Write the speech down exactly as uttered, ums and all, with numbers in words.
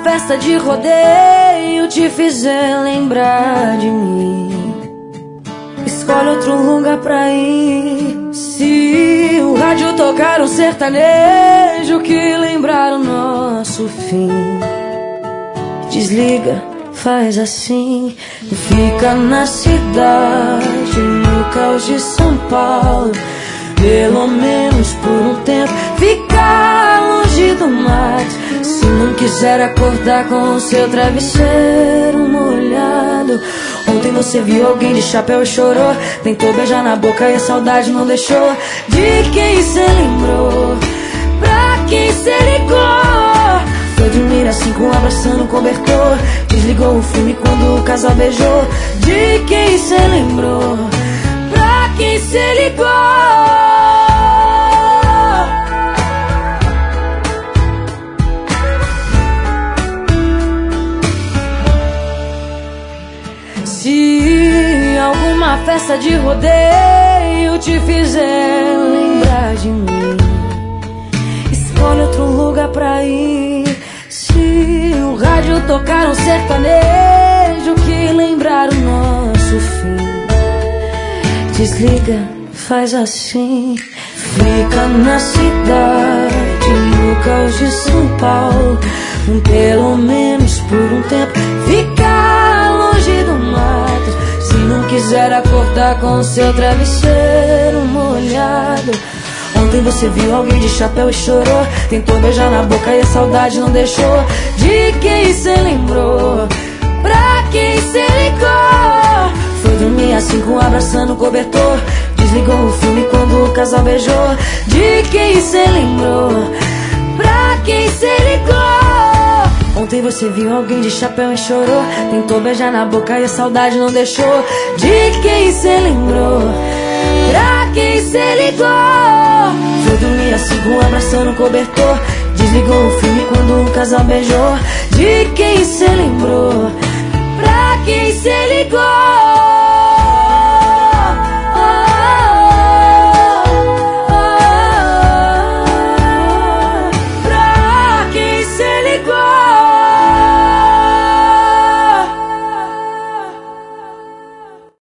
festa de rodeio te fizer lembrar de mim, escolhe outro lugar pra ir. Se o rádio tocar um sertanejo que lembrar o nosso fim, desliga, faz assim. Fica na cidade, no caos de São Paulo, pelo menos por um tempo. Ficar longe do mato, se não quiser acordar com o seu travesseiro molhado. Ontem você viu alguém de chapéu e chorou, tentou beijar na boca e a saudade não deixou. De quem cê lembrou? Pra quem cê ligou? Foi dormir assim com abraçando o cobertor, desligou o filme quando o casal beijou. De quem cê lembrou? Pra quem cê ligou? Se alguma festa de rodeio te fizer lembrar de mim, escolhe outro lugar pra ir. Se o rádio tocar um sertanejo que lembrar o nosso fim, desliga, faz assim. Fica na cidade, no caos de São Paulo, pelo menos por um tempo. Fica longe do mato, se não quiser acordar com o seu travesseiro molhado. Ontem você viu alguém de chapéu e chorou, tentou beijar na boca e a saudade não deixou. De quem cê lembrou? Pra quem cê ligou? Foi dormir assim com abraçando o cobertor, desligou o filme quando o casal beijou. De quem cê lembrou? Pra quem cê ligou? Ontem você viu alguém de chapéu e chorou, tentou beijar na boca e a saudade não deixou. De quem cê lembrou? Pra quem cê ligou? Foi dormir assim com abraçando o cobertor, desligou o filme quando o casal beijou. De quem cê lembrou? Pra quem cê ligou?